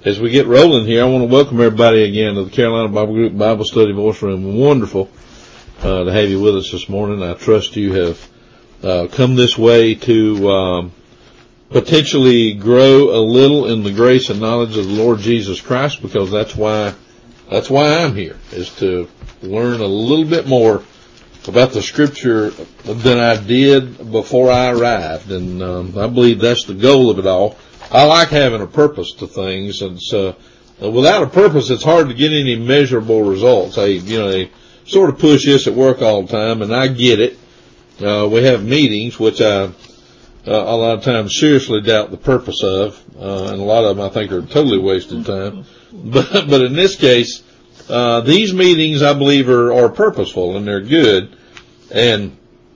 As we get rolling here, I want to welcome everybody again to the Carolina Bible Group Bible Study Voice Room. Wonderful to have you with us this morning. I trust you have come this way to potentially grow a little in the grace and knowledge of the Lord Jesus Christ, because that's why I'm here, is to learn a little bit more about the Scripture than I did before I arrived, and I believe that's the goal of it all. I like having a purpose to things, and so without a purpose, it's hard to get any measurable results. They sort of push this at work all the time, and I get it. We have meetings, which I a lot of times seriously doubt the purpose of, and a lot of them I think are totally wasted time. But in this case, these meetings I believe are purposeful and they're good, and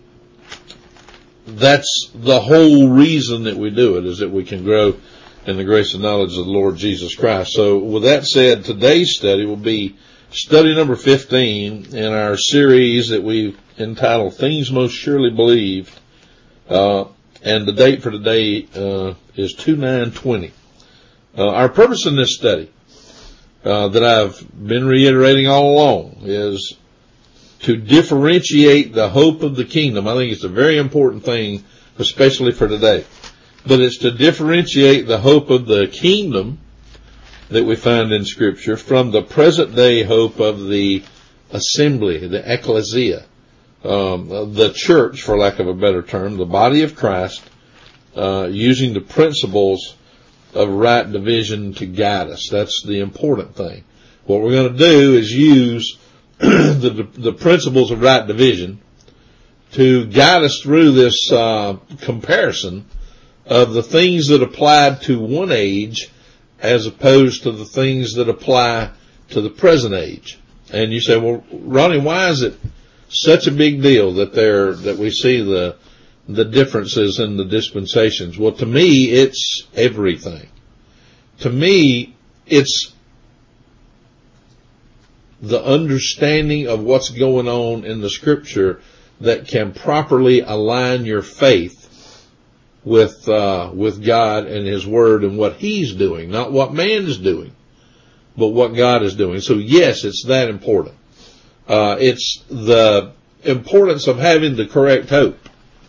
that's the whole reason that we do it, is that we can grow in the grace and knowledge of the Lord Jesus Christ. So with that said, today's study will be study number 15 in our series that we've entitled Things Most Surely Believed, and the date for today is 2/9/20. Our purpose in this study that I've been reiterating all along is to differentiate the hope of the kingdom. I think it's a very important thing, especially for today. But it's to differentiate the hope of the kingdom that we find in Scripture from the present day hope of the assembly, the ecclesia, the church, for lack of a better term, the body of Christ, using the principles of right division to guide us. That's the important thing. What we're going to do is use the principles of right division to guide us through this comparison of the things that applied to one age as opposed to the things that apply to the present age. And you say, well, Ronnie, why is it such a big deal that we see the differences in the dispensations? Well, to me, it's everything. To me, it's the understanding of what's going on in the Scripture that can properly align your faith with God and His Word and what He's doing, not what man is doing, but what God is doing. So yes, it's that important. It's the importance of having the correct hope.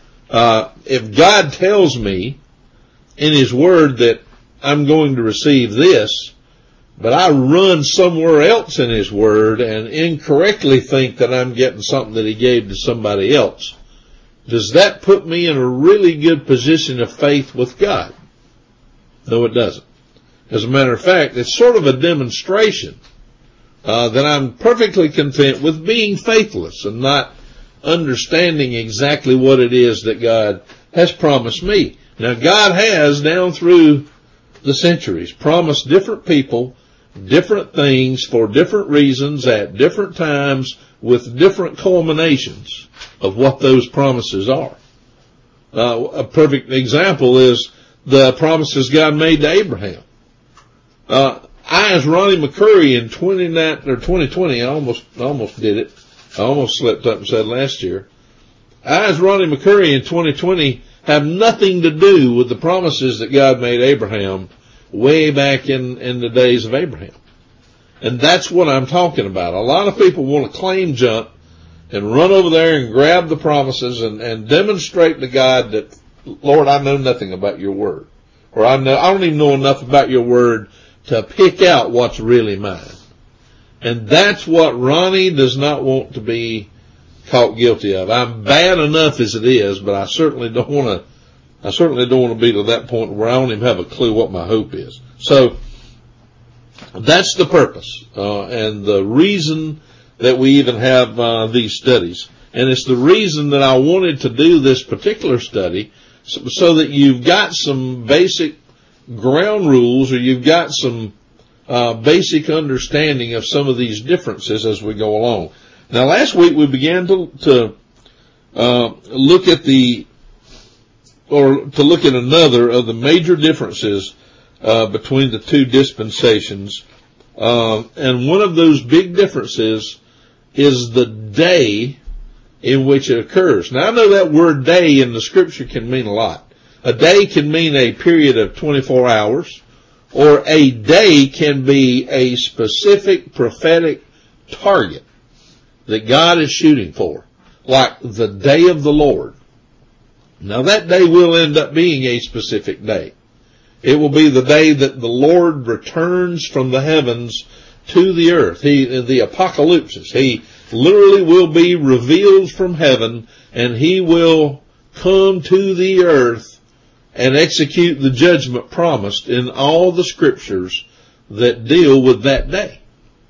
If God tells me in His Word that I'm going to receive this, but I run somewhere else in His Word and incorrectly think that I'm getting something that He gave to somebody else, does that put me in a really good position of faith with God? No, it doesn't. As a matter of fact, it's sort of a demonstration that I'm perfectly content with being faithless and not understanding exactly what it is that God has promised me. Now, God has, down through the centuries, promised different people different things for different reasons at different times with different culminations of what those promises are. A perfect example is the promises God made to Abraham. I, as Ronnie McCurry in 2020, I almost did it. I almost slipped up and said last year. I, as Ronnie McCurry in 2020, have nothing to do with the promises that God made Abraham way back in the days of Abraham. And that's what I'm talking about. A lot of people want to claim jump and run over there and grab the promises and demonstrate to God that, Lord, I know nothing about your word. Or I don't even know enough about your word to pick out what's really mine. And that's what Ronnie does not want to be caught guilty of. I'm bad enough as it is, but I certainly don't want to be to that point where I don't even have a clue what my hope is. So that's the purpose, and the reason that we even have these studies. And it's the reason that I wanted to do this particular study, so that you've got some basic ground rules, or you've got some basic understanding of some of these differences as we go along. Now, last week we began to look at another of the major differences between the two dispensations, and one of those big differences is the day in which it occurs. Now, I know that word day in the Scripture can mean a lot. A day can mean a period of 24 hours, or a day can be a specific prophetic target that God is shooting for, like the day of the Lord. Now that day will end up being a specific day. It will be the day that the Lord returns from the heavens to the earth. The apocalypse. He literally will be revealed from heaven, and he will come to the earth and execute the judgment promised in all the scriptures that deal with that day.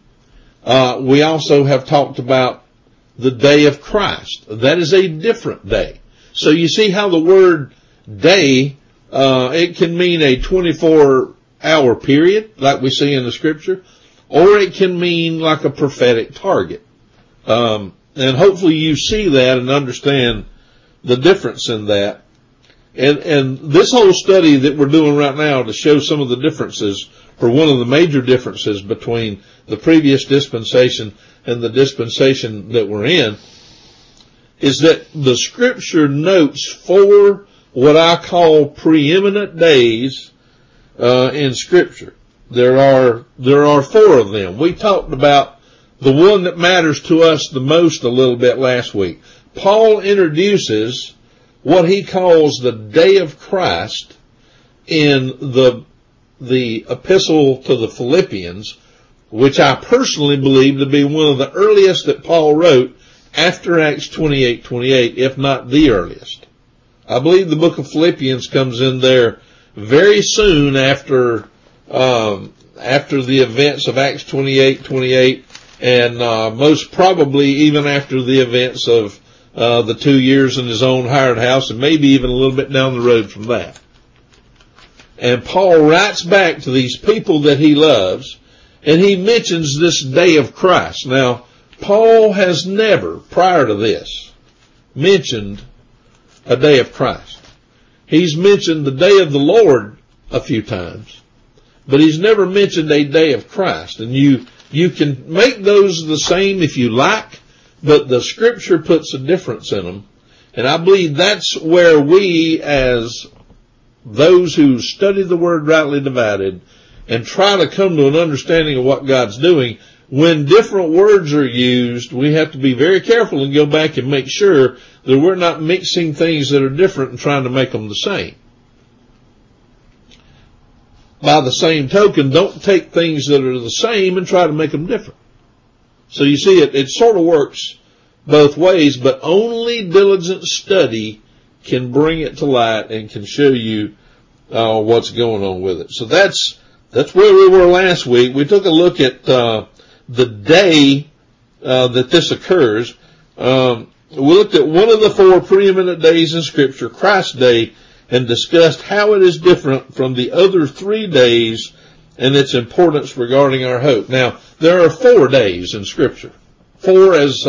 We also have talked about the day of Christ. That is a different day. So you see how the word day, it can mean a 24-hour period, like we see in the scripture, or it can mean like a prophetic target. And hopefully you see that and understand the difference in that. And this whole study that we're doing right now to show some of the differences, or one of the major differences between the previous dispensation and the dispensation that we're in, is that the scripture notes 4 what I call preeminent days in scripture. There are 4 of them. We talked about the one that matters to us the most a little bit last week. Paul introduces what he calls the day of Christ in the epistle to the Philippians, which I personally believe to be one of the earliest that Paul wrote after Acts 28:28, if not the earliest. I believe the book of Philippians comes in there very soon after the events of Acts 28:28, and most probably even after the events of the 2 years in his own hired house, and maybe even a little bit down the road from that. And Paul writes back to these people that he loves, and he mentions this day of Christ. Now, Paul has never, prior to this, mentioned a day of Christ. He's mentioned the day of the Lord a few times, but he's never mentioned a day of Christ. And you can make those the same if you like, but the scripture puts a difference in them. And I believe that's where we, as those who study the word rightly divided and try to come to an understanding of what God's doing, when different words are used, we have to be very careful and go back and make sure that we're not mixing things that are different and trying to make them the same. By the same token, don't take things that are the same and try to make them different. So you see, it sort of works both ways, but only diligent study can bring it to light and can show you what's going on with it. So that's where we were last week. We took a look at the day that this occurs. We looked at one of the 4 preeminent days in Scripture, Christ's Day, and discussed how it is different from the other 3 days and its importance regarding our hope. Now, there are 4 days in Scripture. 4, as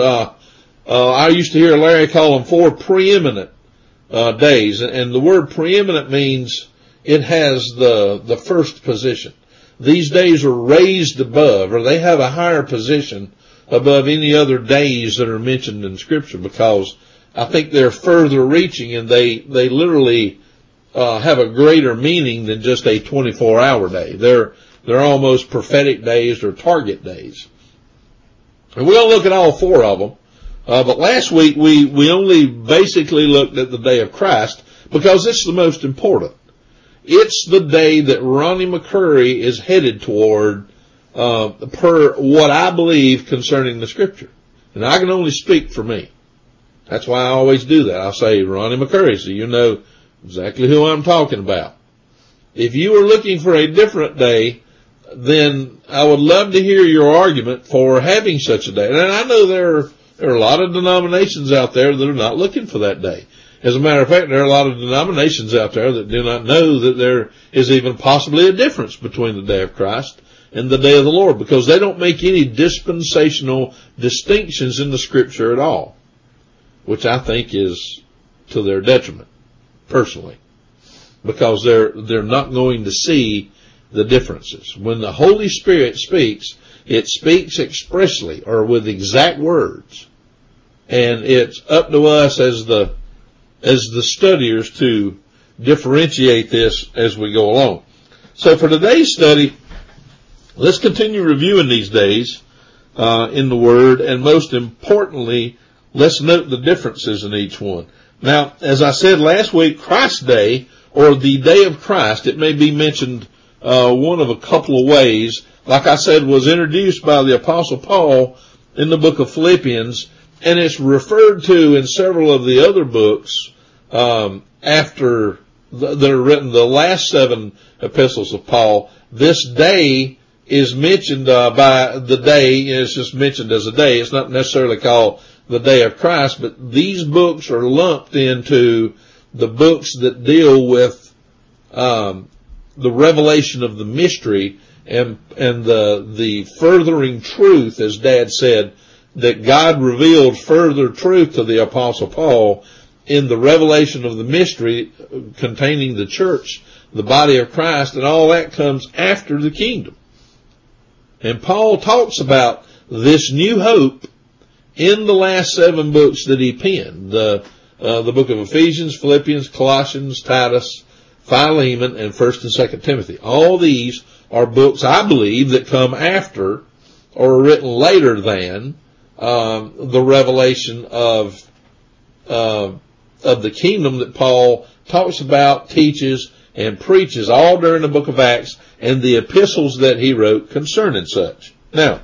I used to hear Larry call them, 4 preeminent days. And the word preeminent means it has the first position. These days are raised above, or they have a higher position above any other days that are mentioned in Scripture, because I think they're further reaching, and they literally have a greater meaning than just a 24-hour day. They're almost prophetic days or target days. And we'll look at all 4 of them. But last week we only basically looked at the day of Christ because it's the most important. It's the day that Ronnie McCurry is headed toward, per what I believe concerning the Scripture. And I can only speak for me. That's why I always do that. I'll say Ronnie McCurry, so you know exactly who I'm talking about. If you are looking for a different day, then I would love to hear your argument for having such a day. And I know there are a lot of denominations out there that are not looking for that day. As a matter of fact, there are a lot of denominations out there that do not know that there is even possibly a difference between the day of Christ and the day of the Lord, because they don't make any dispensational distinctions in the Scripture at all, which I think is to their detriment, personally, because they're not going to see the differences. When the Holy Spirit speaks, it speaks expressly or with exact words, and it's up to us as the studiers to differentiate this as we go along. So for today's study, let's continue reviewing these days in the Word, and most importantly, let's note the differences in each one. Now, as I said last week, Christ's Day, or the Day of Christ, it may be mentioned one of a couple of ways. Like I said, was introduced by the Apostle Paul in the book of Philippians, and it's referred to in several of the other books after that are written, the last 7 epistles of Paul. This day is mentioned by the day, it's just mentioned as a day. It's not necessarily called the Day of Christ, but these books are lumped into the books that deal with the revelation of the mystery and the furthering truth, as Dad said, that God revealed further truth to the Apostle Paul in the revelation of the mystery containing the church, the body of Christ, and all that comes after the kingdom. And Paul talks about this new hope in the last 7 books that he penned, the book of Ephesians, Philippians, Colossians, Titus, Philemon, and 1st and 2nd Timothy. All these are books, I believe, that come after or are written later than the revelation of the kingdom that Paul talks about, teaches, and preaches all during the book of Acts and the epistles that he wrote concerning such. Now,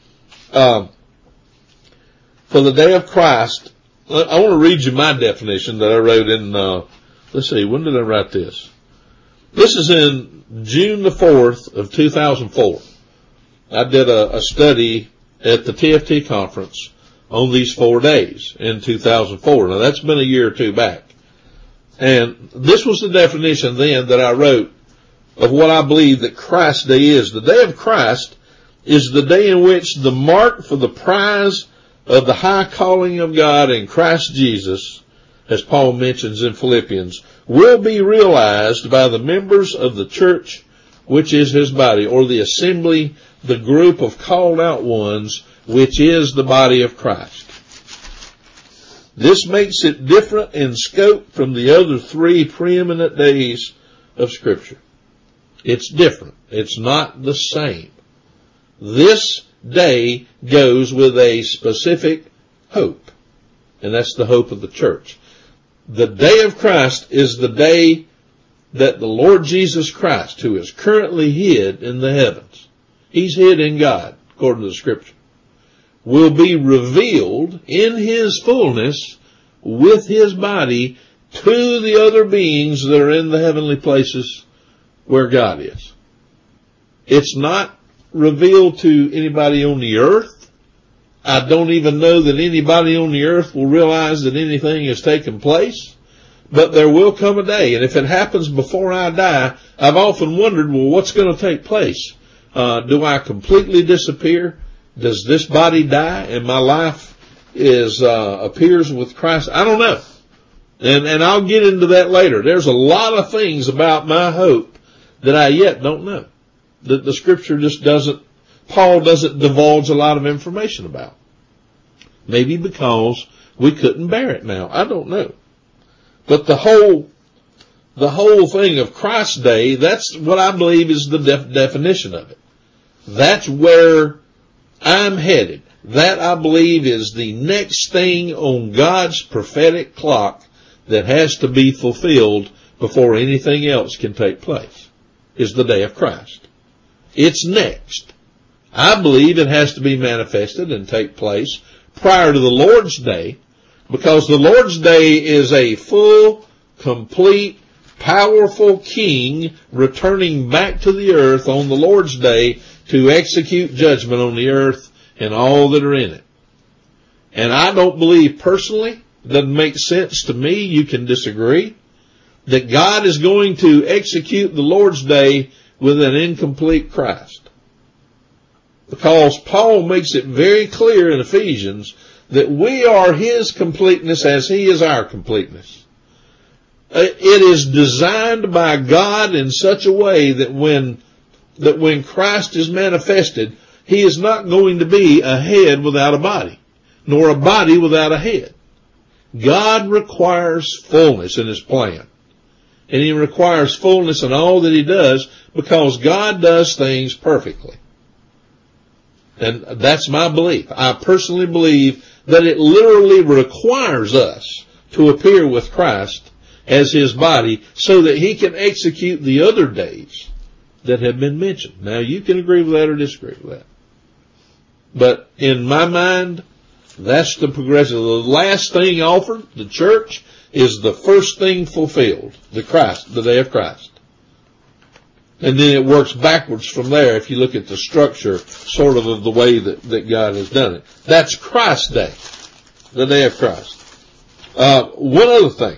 for the Day of Christ, I want to read you my definition that I wrote in, let's see, when did I write this? This is in June the 4th of 2004. I did a study at the TFT conference on these 4 days in 2004. Now that's been a year or two back. And this was the definition then that I wrote of what I believe that Christ's Day is. The Day of Christ is the day in which the mark for the prize of the high calling of God in Christ Jesus, as Paul mentions in Philippians, will be realized by the members of the church, which is his body, or the assembly, the group of called out ones, which is the body of Christ. This makes it different in scope from the other 3 preeminent days of Scripture. It's different. It's not the same. This day goes with a specific hope, and that's the hope of the church. The Day of Christ is the day that the Lord Jesus Christ, who is currently hid in the heavens, he's hid in God, according to the Scripture, will be revealed in his fullness with his body to the other beings that are in the heavenly places where God is. It's not revealed to anybody on the earth. I don't even know that anybody on the earth will realize that anything has taken place, but there will come a day, and if it happens before I die, I've often wondered, well, what's going to take place? Do I completely disappear? Does this body die and my life appears with Christ? I don't know. And I'll get into that later. There's a lot of things about my hope that I yet don't know, that the Scripture just Paul doesn't divulge a lot of information about. Maybe because we couldn't bear it now. I don't know. But the whole thing of Christ's Day, that's what I believe is the definition of it. That's where I'm headed. That, I believe, is the next thing on God's prophetic clock that has to be fulfilled before anything else can take place, is the Day of Christ. It's next. I believe it has to be manifested and take place prior to the Lord's Day, because the Lord's Day is a full, complete, powerful king returning back to the earth on the Lord's Day to execute judgment on the earth and all that are in it. And I don't believe personally, it doesn't make sense to me, you can disagree, that God is going to execute the Lord's Day with an incomplete Christ. Because Paul makes it very clear in Ephesians that we are his completeness as he is our completeness. It is designed by God in such a way that when Christ is manifested, he is not going to be a head without a body, nor a body without a head. God requires fullness in his plan. and he requires fullness in all that he does, because God does things perfectly. And that's my belief. I personally believe that it literally requires us to appear with Christ as his body so that he can execute the other days that have been mentioned. Now, you can agree with that or disagree with that. But in my mind, that's the progression. The last thing offered, the church, is the first thing fulfilled, the day of Christ. And then it works backwards from there if you look at the structure sort of the way that God has done it. That's Christ's day, the day of Christ. One other thing.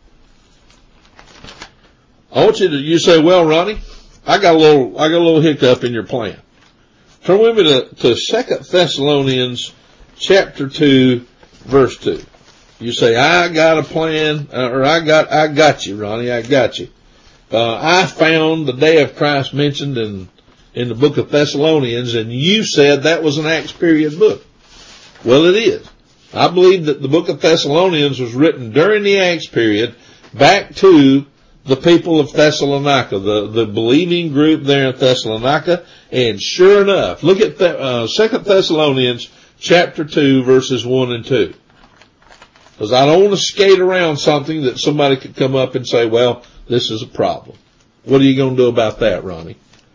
I want you say, well, Ronnie, I got a little hiccup in your plan. Turn with me to 2 Thessalonians chapter 2, verse 2. You say, I got a plan, or I got you, Ronnie, I got you. I found the day of Christ mentioned in the book of Thessalonians, and you said that was an Acts period book. Well, it is. I believe that the book of Thessalonians was written during the Acts period back to the people of Thessalonica, the believing group there in Thessalonica. And sure enough, look at 2 Thessalonians chapter 2, verses 1 and 2. Because I don't want to skate around something that somebody could come up and say, well, this is a problem. What are you going to do about that, Ronnie?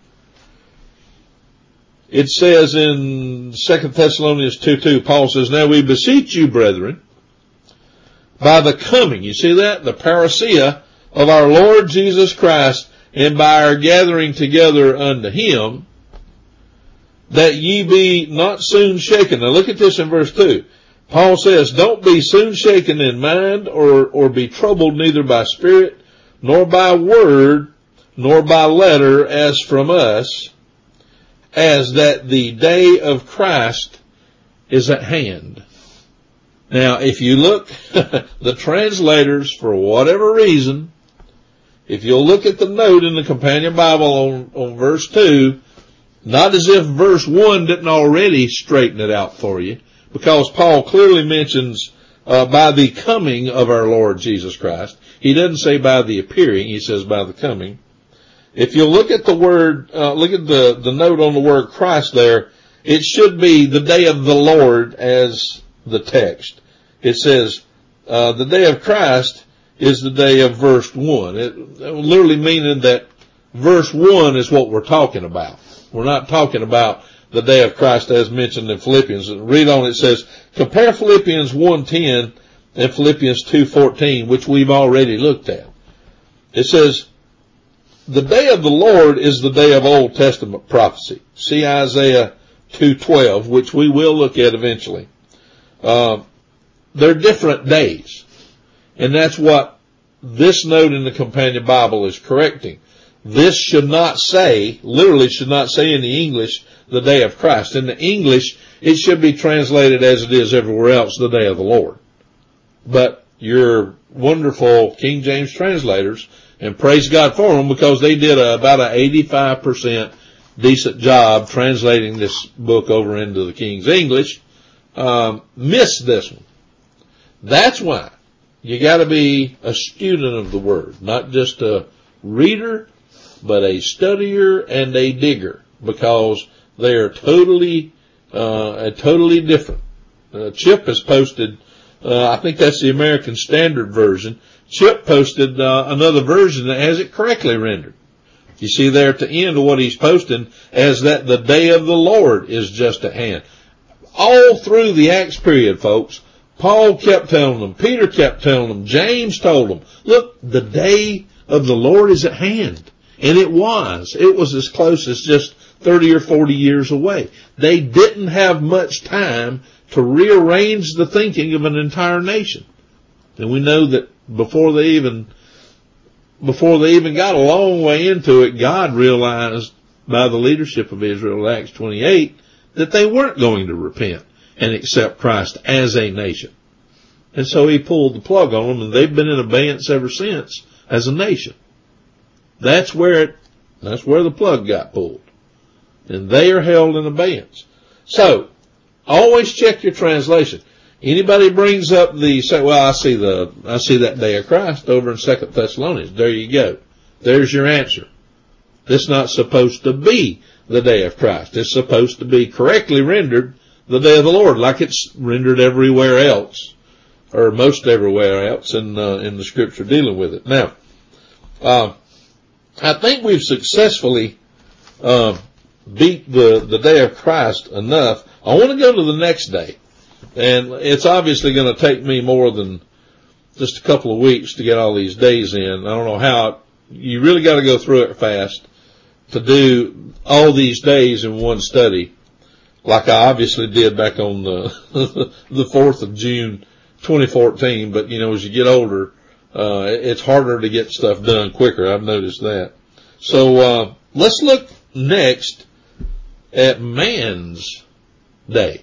It says in 2 Thessalonians 2:2, Paul says, now we beseech you, brethren, by the coming, you see that? The parousia of our Lord Jesus Christ, and by our gathering together unto him, that ye be not soon shaken. Now look at this in verse 2. Paul says, don't be soon shaken in mind, or be troubled neither by spirit, nor by word, nor by letter, as from us, as that the day of Christ is at hand. Now, if you look, the translators, for whatever reason, if you'll look at the note in the Companion Bible on verse 2, not as if verse 1 didn't already straighten it out for you, because Paul clearly mentions by the coming of our Lord Jesus Christ. He doesn't say by the appearing, he says by the coming. If you look at the word, look at the note on the word Christ there, it should be the day of the Lord as the text. It says, the day of Christ is the day of verse 1. It literally meaning that verse 1 is what we're talking about. We're not talking about the day of Christ as mentioned in Philippians. Read on, it says, compare Philippians 1:10 and Philippians 2:14, which we've already looked at. It says, the day of the Lord is the day of Old Testament prophecy. See Isaiah 2:12, which we will look at eventually. They're different days. And that's what this note in the Companion Bible is correcting. This should not say, literally should not say in the English, the day of Christ. In the English, it should be translated as it is everywhere else, the day of the Lord. But your wonderful King James translators, and praise God for them, because they did about an 85% decent job translating this book over into the King's English, missed this one. That's why you got to be a student of the Word, not just a reader, but a studier and a digger, because they are totally different. Chip has posted, I think that's the American Standard Version. Chip posted another version that has it correctly rendered. You see there at the end of what he's posting, as that the day of the Lord is just at hand. All through the Acts period, folks, Paul kept telling them, Peter kept telling them, James told them, look, the day of the Lord is at hand. And it was as close as just 30 or 40 years away. They didn't have much time to rearrange the thinking of an entire nation. And we know that before they even got a long way into it, God realized by the leadership of Israel in Acts 28 that they weren't going to repent and accept Christ as a nation. And so he pulled the plug on them, and they've been in abeyance ever since as a nation. That's where the plug got pulled. And they are held in abeyance. So, always check your translation. Anybody brings up I see that day of Christ over in 2 Thessalonians. There you go. There's your answer. It's not supposed to be the day of Christ. It's supposed to be correctly rendered the day of the Lord, like it's rendered everywhere else, or most everywhere else in the scripture dealing with it. Now, I think we've successfully beat the day of Christ enough. I want to go to the next day, and it's obviously going to take me more than just a couple of weeks to get all these days in. I don't know how. You really got to go through it fast to do all these days in one study, like I obviously did back on the 4th of June 2014. But as you get older, it's harder to get stuff done quicker. I've noticed that. So let's look next at man's day.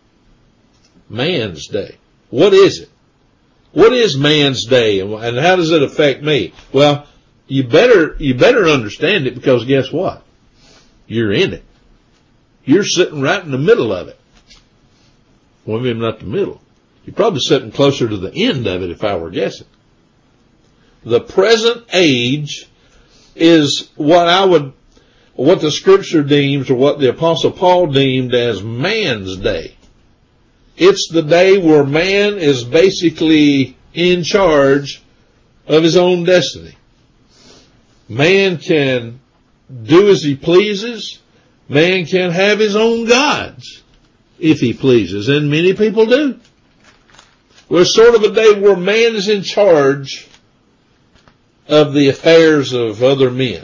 Man's day. What is it? What is man's day, and how does it affect me? Well, you better understand it, because guess what? You're in it. You're sitting right in the middle of it. Well, maybe not the middle. You're probably sitting closer to the end of it, if I were guessing. The present age is what the scripture deems, or what the Apostle Paul deemed as man's day. It's the day where man is basically in charge of his own destiny. Man can do as he pleases. Man can have his own gods if he pleases, and many people do. We're sort of a day where man is in charge of the affairs of other men.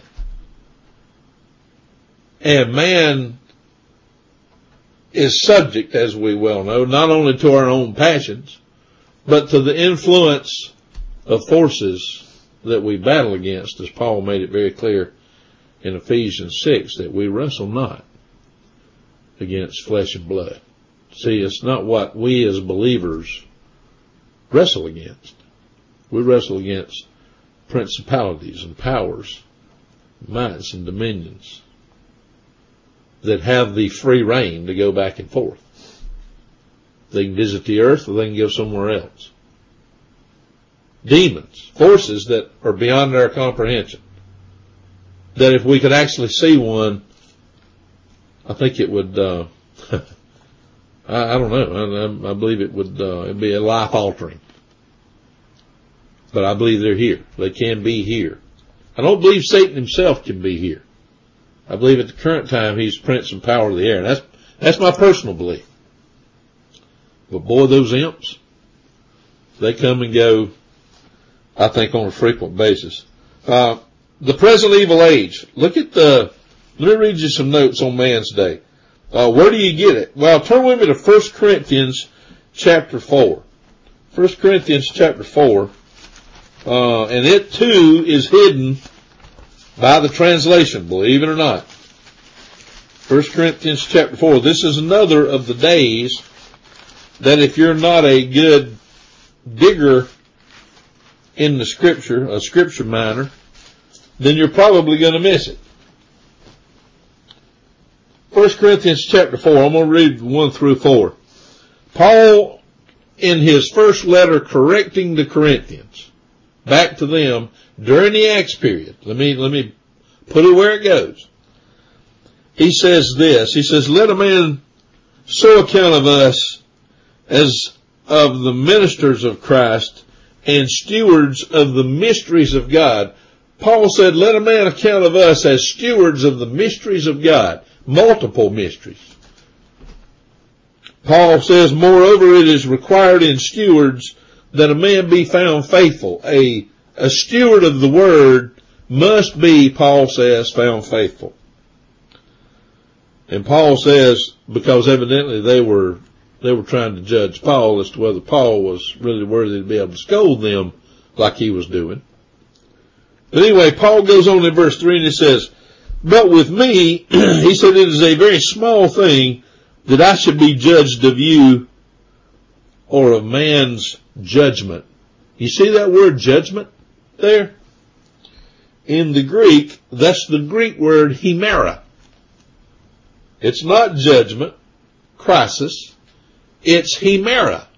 And man is subject, as we well know, not only to our own passions, but to the influence of forces that we battle against, as Paul made it very clear in Ephesians 6, that we wrestle not against flesh and blood. See, it's not what we as believers wrestle against. We wrestle against principalities and powers, mights and dominions that have the free reign to go back and forth. They can visit the earth, or they can go somewhere else. Demons, forces that are beyond our comprehension. That if we could actually see one, I think it would, I don't know, I believe it would it'd be a life altering. But I believe they're here. They can be here. I don't believe Satan himself can be here. I believe at the current time he's prince and power of the air. And that's my personal belief. But boy, those imps, they come and go, I think, on a frequent basis. The present evil age. Let me read you some notes on man's day. Where do you get it? Well, turn with me to 1 Corinthians chapter 4. 1 Corinthians chapter 4. And it too is hidden by the translation, believe it or not. 1 Corinthians chapter 4. This is another of the days that if you're not a good digger in the scripture, a scripture miner, then you're probably going to miss it. 1 Corinthians chapter 4, I'm going to read 1 through 4. Paul, in his first letter correcting the Corinthians, back to them during the Acts period. Let me put it where it goes. He says this. He says, let a man so account of us as of the ministers of Christ and stewards of the mysteries of God. Paul said, let a man account of us as stewards of the mysteries of God. Multiple mysteries. Paul says, moreover, it is required in stewards that a man be found faithful. A steward of the word must be, Paul says, found faithful. And Paul says, because evidently they were trying to judge Paul as to whether Paul was really worthy to be able to scold them like he was doing. But anyway, Paul goes on in verse 3 and he says, but with me, he said, it is a very small thing that I should be judged of you or of man's judgment. You see that word judgment there? In the Greek, that's the Greek word hemera. It's not judgment, crisis. It's hemera.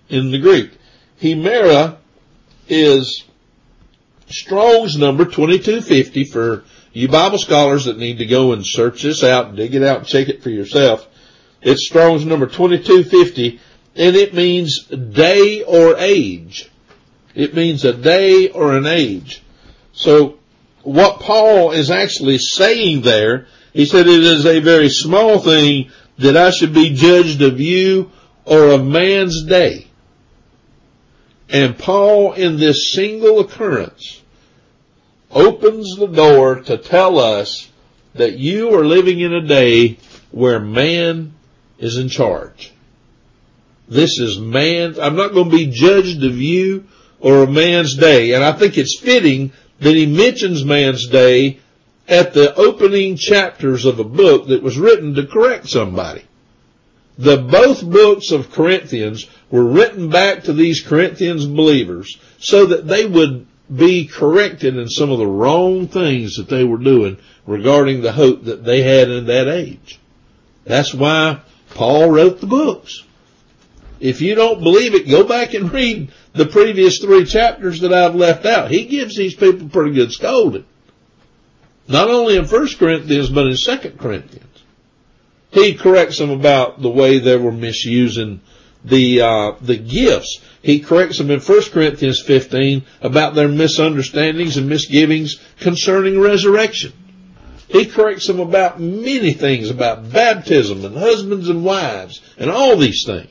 in the Greek. Hemera is Strong's number 2250 for you Bible scholars that need to go and search this out, dig it out, and check it for yourself. It's Strong's number 2250, and it means day or age. It means a day or an age. So what Paul is actually saying there, he said it is a very small thing that I should be judged of you or of man's day. And Paul, in this single occurrence, opens the door to tell us that you are living in a day where man is in charge. This is man. I'm not going to be judged of you or of man's day. And I think it's fitting that he mentions man's day at the opening chapters of a book that was written to correct somebody. Both books of Corinthians were written back to these Corinthians believers so that they would be corrected in some of the wrong things that they were doing regarding the hope that they had in that age. That's why Paul wrote the books. If you don't believe it, go back and read the previous 3 chapters that I've left out. He gives these people pretty good scolding. Not only in 1 Corinthians, but in 2 Corinthians. He corrects them about the way they were misusing the gifts. He corrects them in 1 Corinthians 15 about their misunderstandings and misgivings concerning resurrection. He corrects them about many things, about baptism and husbands and wives and all these things.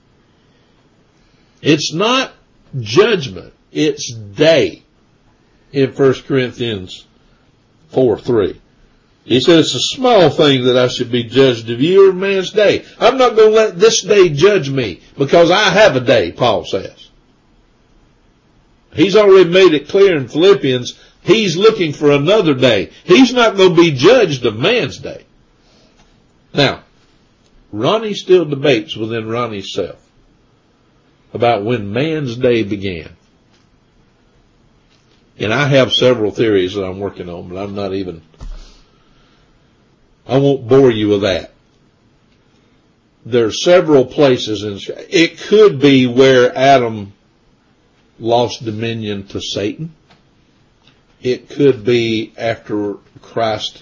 It's not judgment, it's day in 1 Corinthians 4:3. He said it's a small thing that I should be judged of you or man's day. I'm not going to let this day judge me because I have a day, Paul says. He's already made it clear in Philippians, he's looking for another day. He's not going to be judged of man's day. Now, Ronnie still debates within Ronnie's self about when man's day began. And I have several theories that I'm working on, but I won't bore you with that. There are several places it could be where Adam lost dominion to Satan. It could be after Christ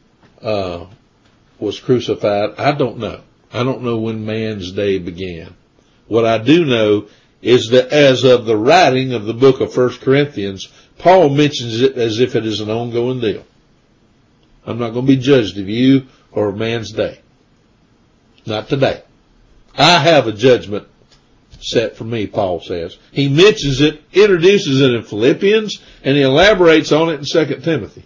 was crucified. I don't know. I don't know when man's day began. What I do know is that as of the writing of the book of 1 Corinthians, Paul mentions it as if it is an ongoing deal. I'm not going to be judged of you or of man's day. Not today. I have a judgment set for me, Paul says. He mentions it, introduces it in Philippians, and he elaborates on it in 2 Timothy.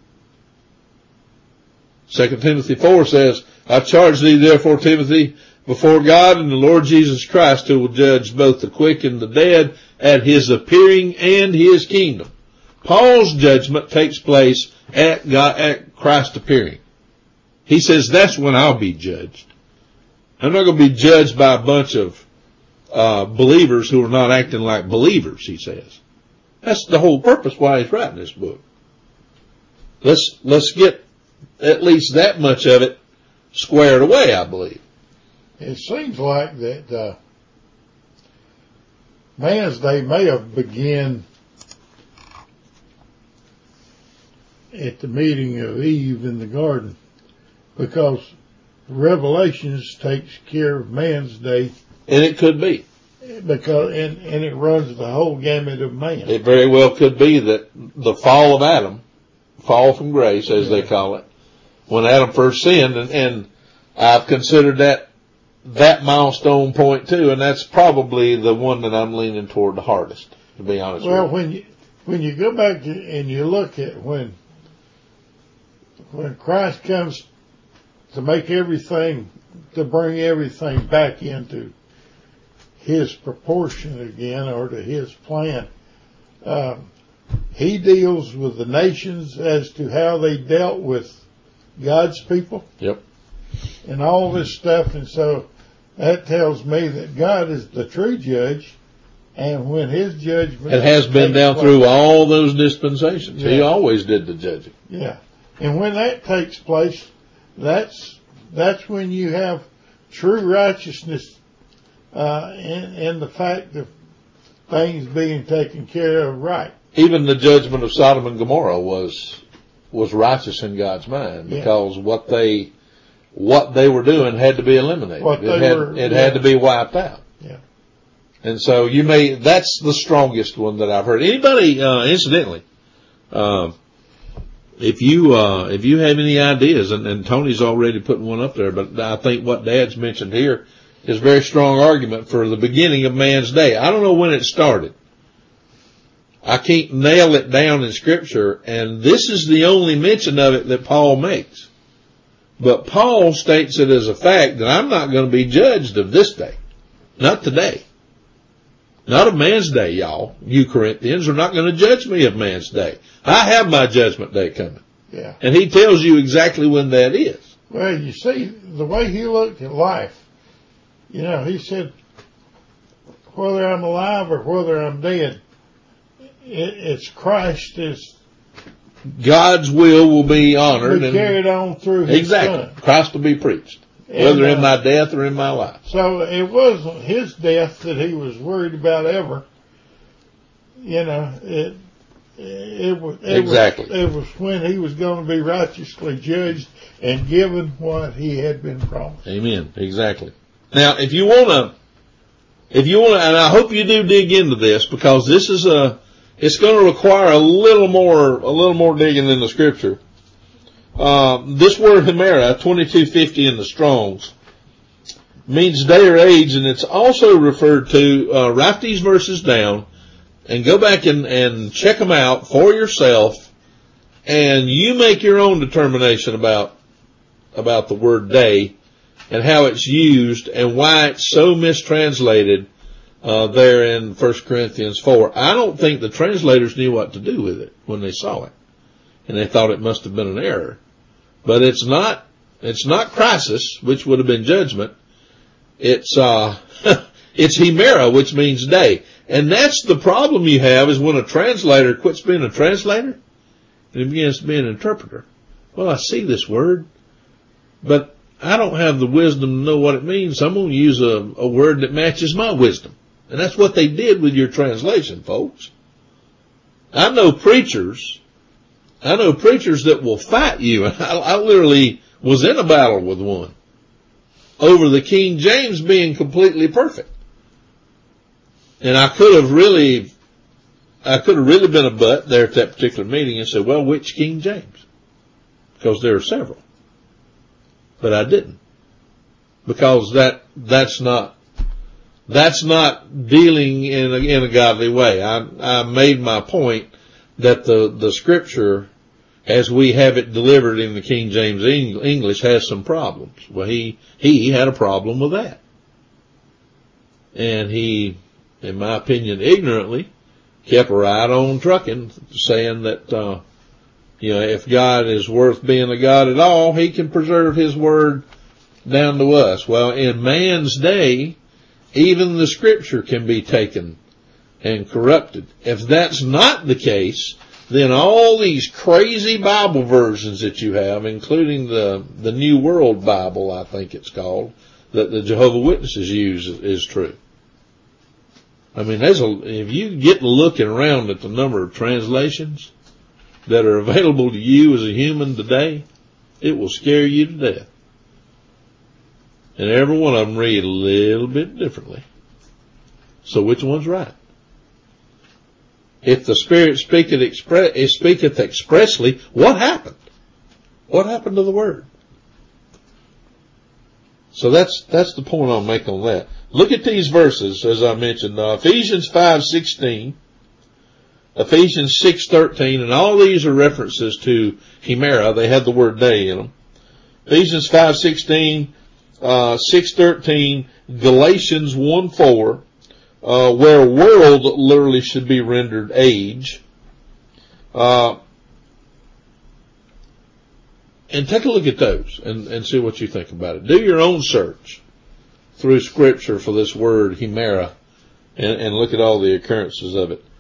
2 Timothy 4 says, I charge thee therefore, Timothy, before God and the Lord Jesus Christ, who will judge both the quick and the dead at his appearing and his kingdom. Paul's judgment takes place at Christ's appearing. He says that's when I'll be judged. I'm not going to be judged by a bunch of believers who are not acting like believers, he says. That's the whole purpose why he's writing this book. Let's get at least that much of it squared away, I believe. It seems like that man's day may have begun at the meeting of Eve in the garden, because Revelations takes care of man's day. And it could be. Because and it runs the whole gamut of man. It very well could be that the fall of Adam, fall from grace as they call it, when Adam first sinned, and I've considered that milestone point too, and that's probably the one that I'm leaning toward the hardest, to be honest with you. Well, when you go back and you look at when Christ comes to make everything, to bring everything back into his proportion again, or to his plan, he deals with the nations as to how they dealt with God's people. Yep. And all this stuff, and so that tells me that God is the true judge, and when his judgment... It has been down through all those dispensations. Yeah. He always did the judging. Yeah. And when that takes place, that's when you have true righteousness in the fact of things being taken care of right. Even the judgment of Sodom and Gomorrah was righteous in God's mind, because what they were doing had to be eliminated. It had to be wiped out. Yeah. And so that's the strongest one that I've heard. Anybody, incidentally, if you have any ideas, and Tony's already putting one up there, but I think what Dad's mentioned here is a very strong argument for the beginning of man's day. I don't know when it started. I can't nail it down in Scripture, and this is the only mention of it that Paul makes. But Paul states it as a fact that I'm not going to be judged of this day. Not today. Not of man's day, y'all. You Corinthians are not going to judge me of man's day. I have my judgment day coming. Yeah. And he tells you exactly when that is. Well, you see, the way he looked at life, he said, whether I'm alive or whether I'm dead, it's Christ is God's will be honored and carried on through His Son. Christ will be preached, and, whether in my death or in my life. So it wasn't his death that he was worried about ever. It was when he was going to be righteously judged and given what he had been promised. Amen. Exactly. Now, if you want to, and I hope you do dig into this, because this is it's going to require a little more digging in the Scripture. This word Hemera, 2250 in the Strong's, means day or age, and it's also referred to, write these verses down and go back and check them out for yourself, and you make your own determination about the word day and how it's used and why it's so mistranslated there in 1 Corinthians 4. I don't think the translators knew what to do with it when they saw it, and they thought it must have been an error. But it's not crisis, which would have been judgment. It's Hemera, which means day. And that's the problem you have, is when a translator quits being a translator and he begins to be an interpreter. Well, I see this word, but I don't have the wisdom to know what it means. So I'm going to use a word that matches my wisdom. And that's what they did with your translation, folks. I know preachers that will fight you. I literally was in a battle with one over the King James being completely perfect. And I could have really been a butt there at that particular meeting and said, well, which King James? Because there are several. But I didn't. Because that's not dealing in a godly way. I made my point that the Scripture, as we have it delivered in the King James English, has some problems. Well, he had a problem with that. And he, in my opinion, ignorantly kept right on trucking, saying that, if God is worth being a God at all, He can preserve His word down to us. Well, in man's day, even the Scripture can be taken and corrupted. If that's not the case, then all these crazy Bible versions that you have, including the New World Bible, I think it's called, that the Jehovah's Witnesses use, is true. I mean, if you get looking around at the number of translations that are available to you as a human today, it will scare you to death. And every one of them read a little bit differently. So which one's right? If the Spirit speaketh expressly, what happened? What happened to the Word? So that's the point I'll make on that. Look at these verses, as I mentioned, Ephesians 5:16, Ephesians 6:13, and all these are references to Hemera. They had the word day in them. Ephesians 5:16, 6:13, Galatians 1:4, where world literally should be rendered age. And take a look at those and see what you think about it. Do your own search through Scripture for this word Hemera and look at all the occurrences of it.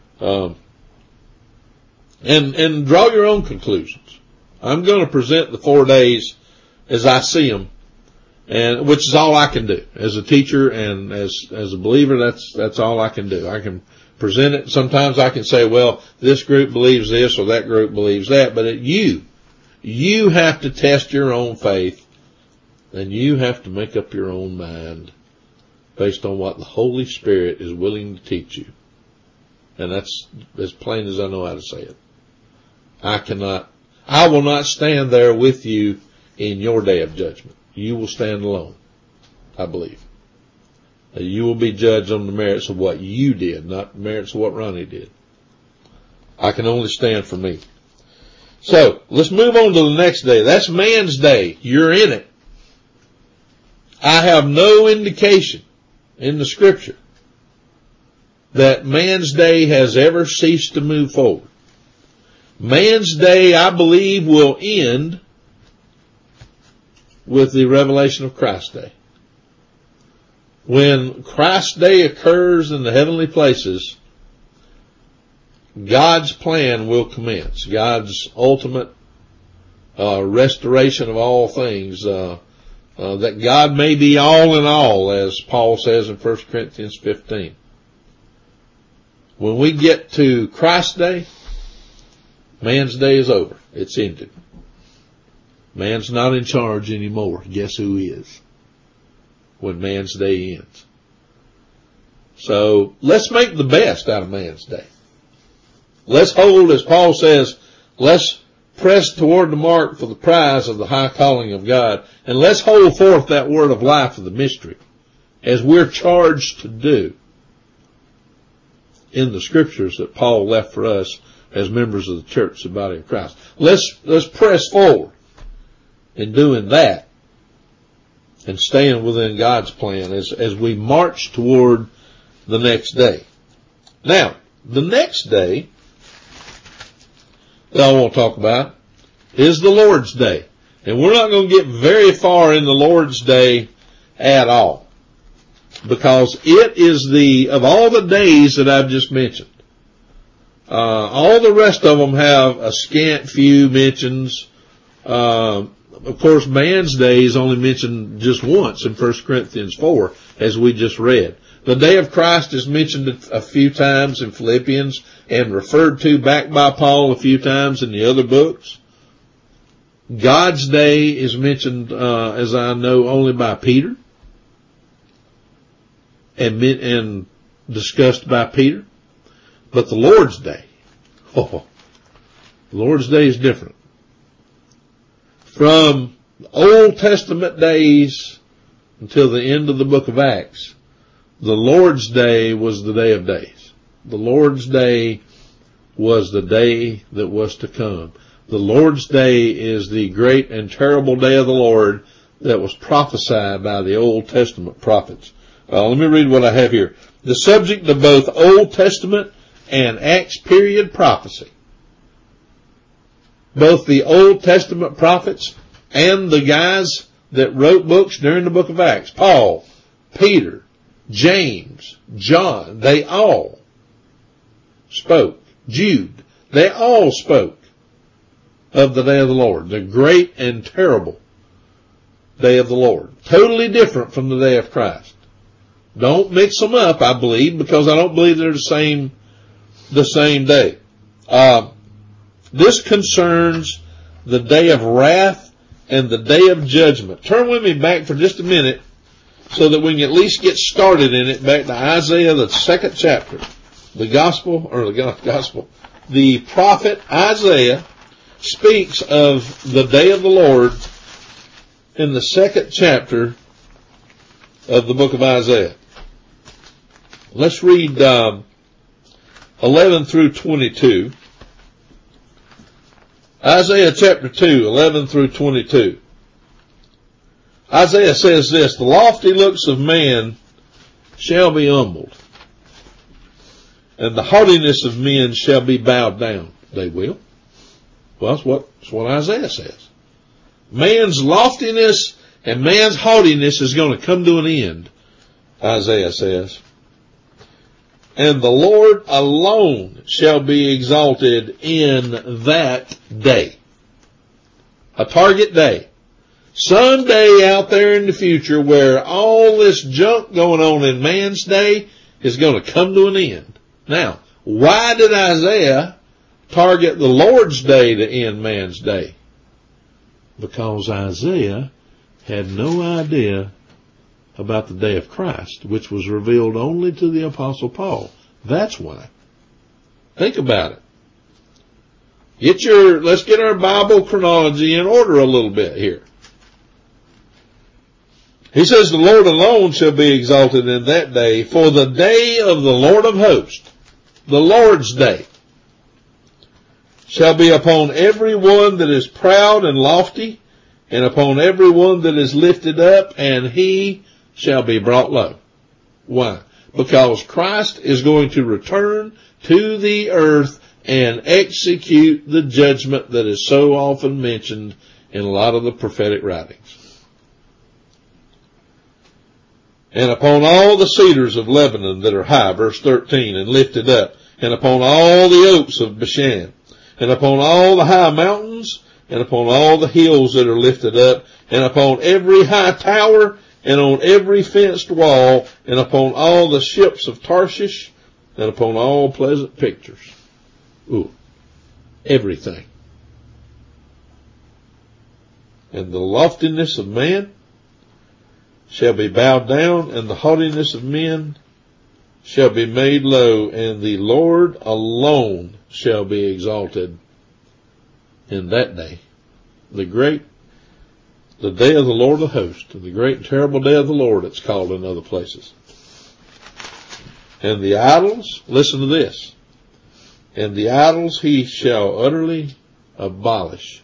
And draw your own conclusions. I'm going to present the 4 days as I see them. And which is all I can do as a teacher and as a believer. That's all I can do. I can present it. Sometimes I can say, well, this group believes this or that group believes that, but you have to test your own faith, and you have to make up your own mind based on what the Holy Spirit is willing to teach you. And that's as plain as I know how to say it. I will not stand there with you in your day of judgment. You will stand alone, I believe. You will be judged on the merits of what you did, not the merits of what Ronnie did. I can only stand for me. So, let's move on to the next day. That's man's day. You're in it. I have no indication in the Scripture that man's day has ever ceased to move forward. Man's day, I believe, will end with the revelation of Christ's day. When Christ's day occurs in the heavenly places, God's plan will commence. God's ultimate restoration of all things, that God may be all in all, as Paul says in 1 Corinthians 15. When we get to Christ's day, man's day is over. It's ended. Man's not in charge anymore. Guess who is? When man's day ends. So let's make the best out of man's day. Let's hold, as Paul says, let's press toward the mark for the prize of the high calling of God. And let's hold forth that word of life of the mystery, as we're charged to do in the Scriptures that Paul left for us as members of the church, the body of Christ. Let's press forward in doing that and staying within God's plan as we march toward the next day. Now, the next day that I want to talk about is the Lord's Day. And we're not going to get very far in the Lord's Day at all, because it is of all the days that I've just mentioned, all the rest of them have a scant few mentions. Of course, man's day is only mentioned just once in 1 Corinthians 4, as we just read. The day of Christ is mentioned a few times in Philippians and referred to back by Paul a few times in the other books. God's day is mentioned, as I know, only by Peter and discussed by Peter. But the Lord's day, the Lord's day is different. From Old Testament days until the end of the book of Acts, the Lord's day was the day of days. The Lord's day was the day that was to come. The Lord's day is the great and terrible day of the Lord that was prophesied by the Old Testament prophets. Let me read what I have here. The subject of both Old Testament and Acts period prophecy. Both the Old Testament prophets and the guys that wrote books during the book of Acts, Paul, Peter, James, John, they all spoke. Jude, they all spoke of the day of the Lord, the great and terrible day of the Lord. Totally different from the day of Christ. Don't mix them up, I believe, because I don't believe they're the same day. This concerns the day of wrath and the day of judgment. Turn with me back for just a minute so that we can at least get started in it, back to Isaiah, the 2nd chapter. The prophet Isaiah speaks of the day of the Lord in the 2nd chapter of the book of Isaiah. Let's read 11 through 22. Isaiah chapter 2, 11 through 22. Isaiah says this, the lofty looks of man shall be humbled, and the haughtiness of men shall be bowed down. They will. Well, that's what Isaiah says. Man's loftiness and man's haughtiness is going to come to an end, Isaiah says. And the Lord alone shall be exalted in that day. A target day. Someday out there in the future where all this junk going on in man's day is going to come to an end. Now, why did Isaiah target the Lord's day to end man's day? Because Isaiah had no idea about the day of Christ, which was revealed only to the Apostle Paul. That's why. Think about it. Let's get our Bible chronology in order a little bit here. He says, the Lord alone shall be exalted in that day, for the day of the Lord of hosts, the Lord's day, shall be upon every one that is proud and lofty, and upon every one that is lifted up, and he shall be brought low. Why? Because Christ is going to return to the earth and execute the judgment that is so often mentioned in a lot of the prophetic writings. And upon all the cedars of Lebanon that are high, verse 13, and lifted up, and upon all the oaks of Bashan, and upon all the high mountains, and upon all the hills that are lifted up, and upon every high tower, and on every fenced wall, and upon all the ships of Tarshish, and upon all pleasant pictures. Ooh, everything. And the loftiness of man shall be bowed down, and the haughtiness of men shall be made low, and the Lord alone shall be exalted in that day. The day of the Lord of hosts, the great and terrible day of the Lord, it's called in other places. And the idols, listen to this, and the idols he shall utterly abolish.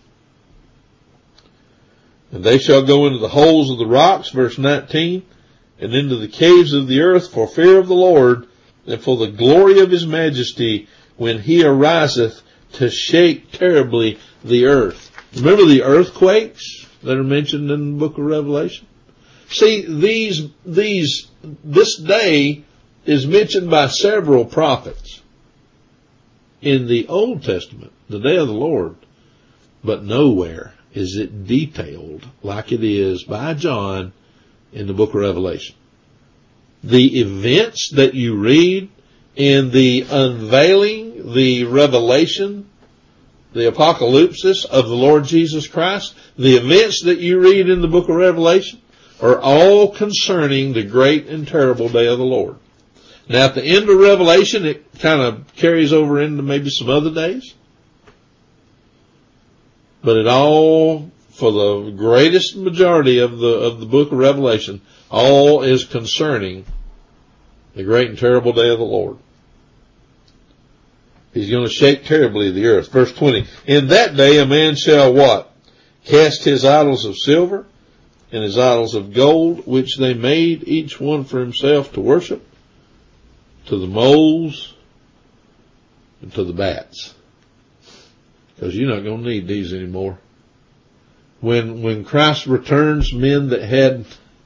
And they shall go into the holes of the rocks, verse 19, and into the caves of the earth for fear of the Lord, and for the glory of his majesty, when he ariseth to shake terribly the earth. Remember the earthquakes that are mentioned in the book of Revelation? See, this day is mentioned by several prophets in the Old Testament, the day of the Lord, but nowhere is it detailed like it is by John in the book of Revelation. The events that you read in the unveiling, the revelation, the apocalypsis of the Lord Jesus Christ, the events that you read in the book of Revelation are all concerning the great and terrible day of the Lord. Now at the end of Revelation, it kind of carries over into maybe some other days. But it all, for the greatest majority of the book of Revelation, all is concerning the great and terrible day of the Lord. He's going to shake terribly the earth. Verse 20, in that day a man shall what? Cast his idols of silver and his idols of gold, which they made each one for himself to worship, to the moles and to the bats. Because you're not going to need these anymore. When Christ returns, men that had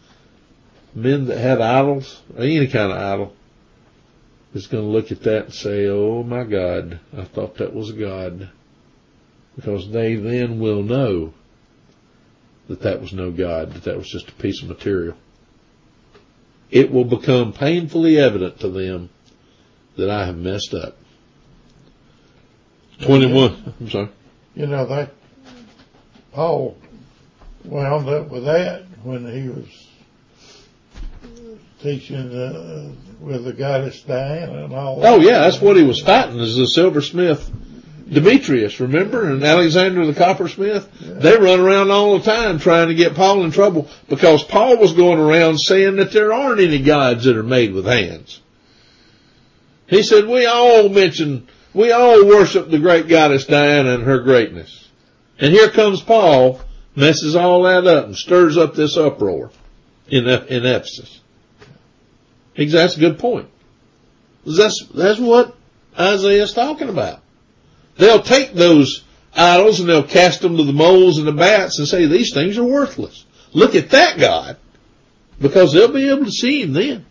idols, any kind of idol, is going to look at that and say, oh my God, I thought that was God. Because they then will know that that was no God, that was just a piece of material. It will become painfully evident to them that I have messed up. 21. I'm sorry. You know, that Paul wound up with that when he was teaching with the goddess Diana and all that. Oh yeah, that's what he was fighting, is the silversmith Demetrius, remember? And Alexander the coppersmith. Yeah. They run around all the time trying to get Paul in trouble because Paul was going around saying that there aren't any gods that are made with hands. He said, we all worship the great goddess Diana and her greatness. And here comes Paul, messes all that up and stirs up this uproar in Ephesus. That's a good point. That's what Isaiah's talking about. They'll take those idols and they'll cast them to the moles and the bats and say, these things are worthless. Look at that God. Because they'll be able to see him then.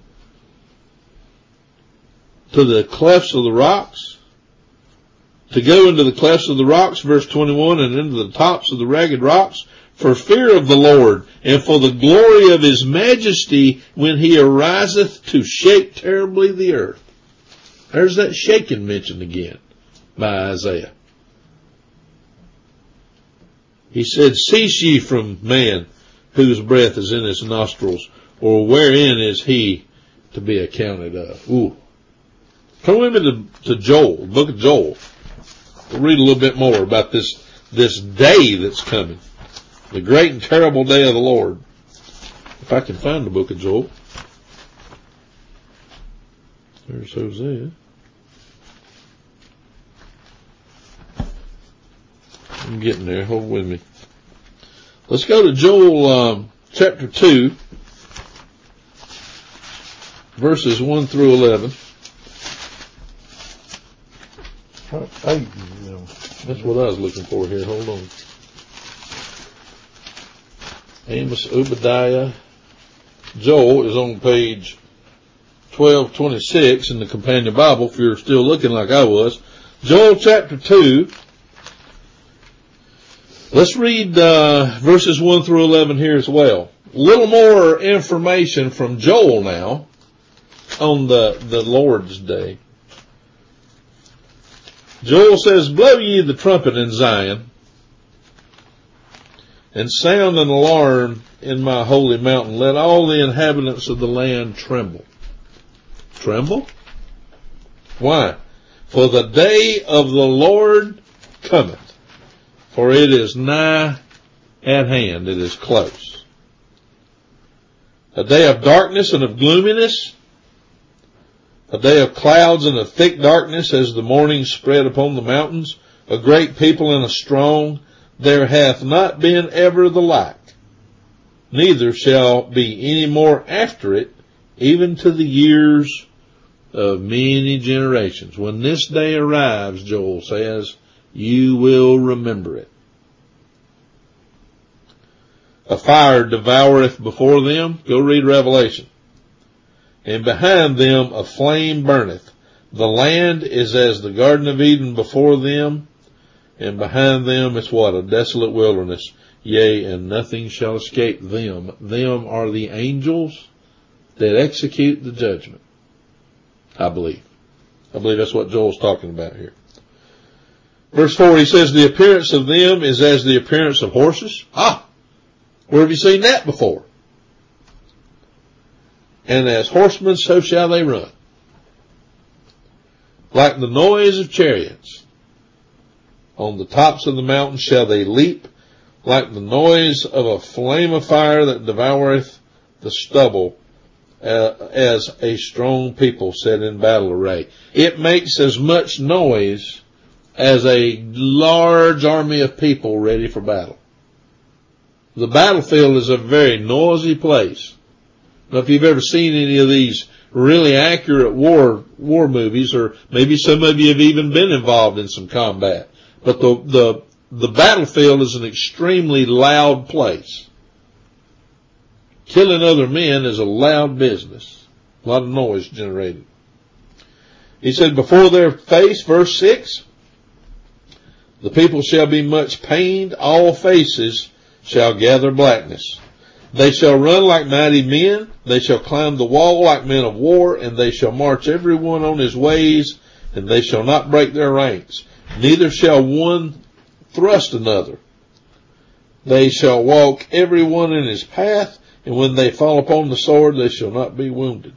To the clefts of the rocks. To go into the clefts of the rocks, verse 21, and into the tops of the ragged rocks, for fear of the Lord, and for the glory of his majesty, when he ariseth to shake terribly the earth. There's that shaking mentioned again by Isaiah. He said, cease ye from man, whose breath is in his nostrils, or wherein is he to be accounted of. Ooh. Come with me to Joel, the book of Joel. We'll read a little bit more about this day that's coming. The great and terrible day of the Lord. If I can find the book of Joel. There's Hosea. I'm getting there. Hold with me. Let's go to Joel chapter 2, verses 1 through 11. That's what I was looking for here. Hold on. Amos, Obadiah. Joel is on page 1226 in the Companion Bible, if you're still looking like I was. Joel chapter 2. Let's read verses 1 through 11 here as well. A little more information from Joel now on the Lord's Day. Joel says, blow ye the trumpet in Zion, and sound an alarm in my holy mountain. Let all the inhabitants of the land tremble. Tremble? Why? For the day of the Lord cometh, for it is nigh at hand, it is close. A day of darkness and of gloominess, a day of clouds and of thick darkness, as the morning spread upon the mountains, a great people and a strong, there hath not been ever the like, neither shall be any more after it, even to the years of many generations. When this day arrives, Joel says, you will remember it. A fire devoureth before them. Go read Revelation. And behind them a flame burneth. The land is as the Garden of Eden before them, and behind them is what? A desolate wilderness. Yea, and nothing shall escape them. Them are the angels that execute the judgment. I believe that's what Joel's talking about here. Verse 4, he says, the appearance of them is as the appearance of horses. Where have you seen that before? And as horsemen, so shall they run. Like the noise of chariots. On the tops of the mountains shall they leap, like the noise of a flame of fire that devoureth the stubble, as a strong people set in battle array. It makes as much noise as a large army of people ready for battle. The battlefield is a very noisy place. Now, if you've ever seen any of these really accurate war movies, or maybe some of you have even been involved in some combat, but the battlefield is an extremely loud place. Killing other men is a loud business. A lot of noise generated. He said, before their face, verse 6, the people shall be much pained, all faces shall gather blackness. They shall run like mighty men, they shall climb the wall like men of war, and they shall march every one on his ways, and they shall not break their ranks. Neither shall one thrust another. They shall walk every one in his path, and when they fall upon the sword, they shall not be wounded.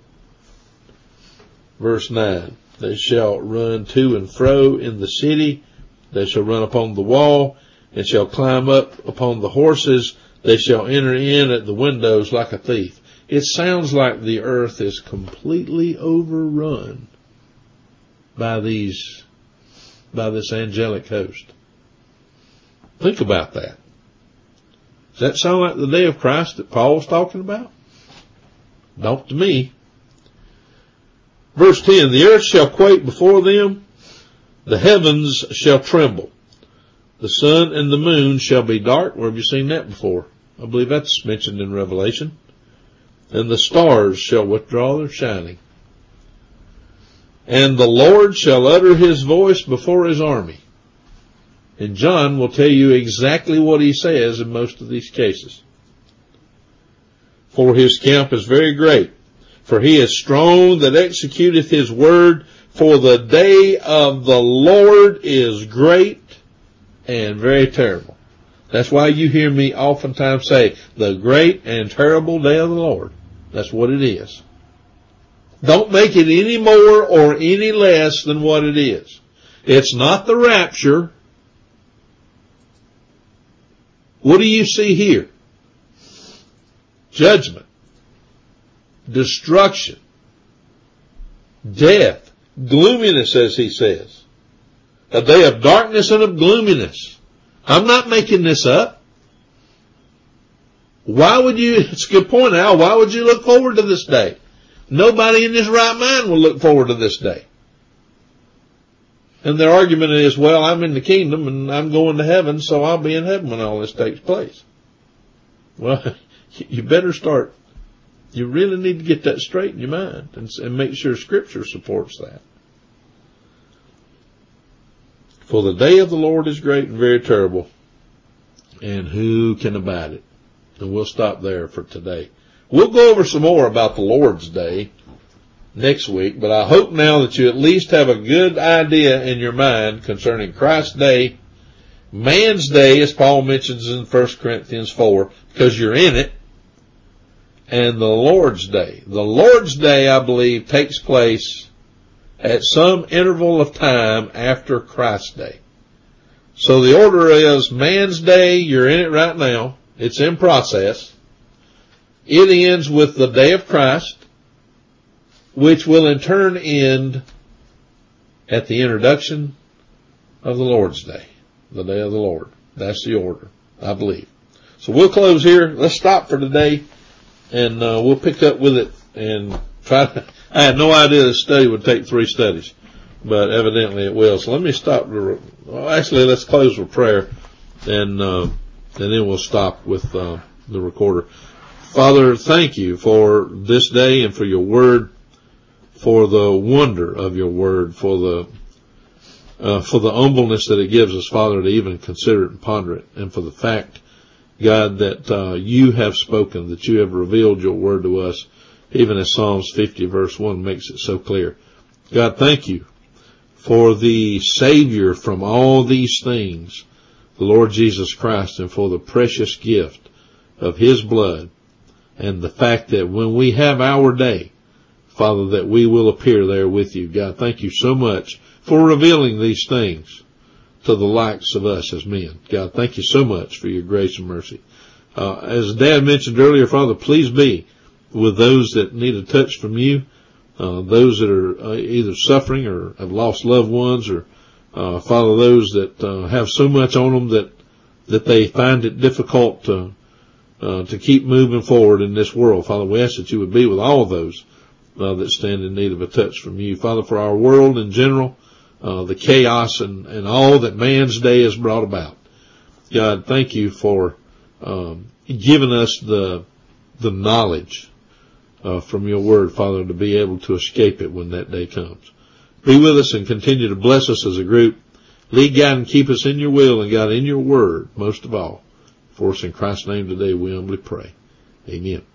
Verse 9, they shall run to and fro in the city, they shall run upon the wall, and shall climb up upon the horses, they shall enter in at the windows like a thief. It sounds like the earth is completely overrun by this angelic host. Think about that. Does that sound like the day of Christ that Paul was talking about? Don't to me. Verse 10, the earth shall quake before them, the heavens shall tremble. The sun and the moon shall be dark. Where have you seen that before? I believe that's mentioned in Revelation. And the stars shall withdraw their shining. And the Lord shall utter his voice before his army. And John will tell you exactly what he says in most of these cases. For his camp is very great, for he is strong that executeth his word, for the day of the Lord is great and very terrible. That's why you hear me oftentimes say, the great and terrible day of the Lord. That's what it is. Don't make it any more or any less than what it is. It's not the rapture. What do you see here? Judgment, destruction, death, gloominess, as he says. A day of darkness and of gloominess. I'm not making this up. Why would you, it's a good point, Al, why would you look forward to this day? Nobody in his right mind will look forward to this day. And their argument is, well, I'm in the kingdom and I'm going to heaven, so I'll be in heaven when all this takes place. Well, you better start. You really need to get that straight in your mind and make sure Scripture supports that. For the day of the Lord is great and very terrible, and who can abide it? And we'll stop there for today. We'll go over some more about the Lord's Day next week, but I hope now that you at least have a good idea in your mind concerning Christ's Day, man's day, as Paul mentions in 1 Corinthians 4, because you're in it, and the Lord's Day. The Lord's Day, I believe, takes place at some interval of time after Christ's Day. So the order is man's day, you're in it right now. It's in process. It ends with the day of Christ, which will in turn end at the introduction of the Lord's Day, the day of the Lord. That's the order, I believe. So we'll close here. Let's stop for today, and we'll pick up with it and try to, I had no idea this study would take 3 studies, but evidently it will. So let me stop. Actually, let's close with prayer, and then we'll stop with the recorder. Father, thank you for this day and for your word, for the wonder of your word, for the humbleness that it gives us, Father, to even consider it and ponder it, and for the fact, God, that you have spoken, that you have revealed your word to us, even as Psalms 50 verse 1 makes it so clear. God, thank you for the Savior from all these things, the Lord Jesus Christ, and for the precious gift of his blood, and the fact that when we have our day, Father, that we will appear there with you. God, thank you so much for revealing these things to the likes of us as men. God, thank you so much for your grace and mercy. As Dad mentioned earlier, Father, please be with those that need a touch from you, those that are either suffering or have lost loved ones, or Father, those that have so much on them that they find it difficult to keep moving forward in this world. Father, we ask that you would be with all of those that stand in need of a touch from you. Father, for our world in general, the chaos and all that man's day has brought about. God, thank you for giving us the knowledge from your word, Father, to be able to escape it when that day comes. Be with us and continue to bless us as a group. Lead, guide, and keep us in your will and, God, in your word, most of all. For us in Christ's name today we humbly pray. Amen.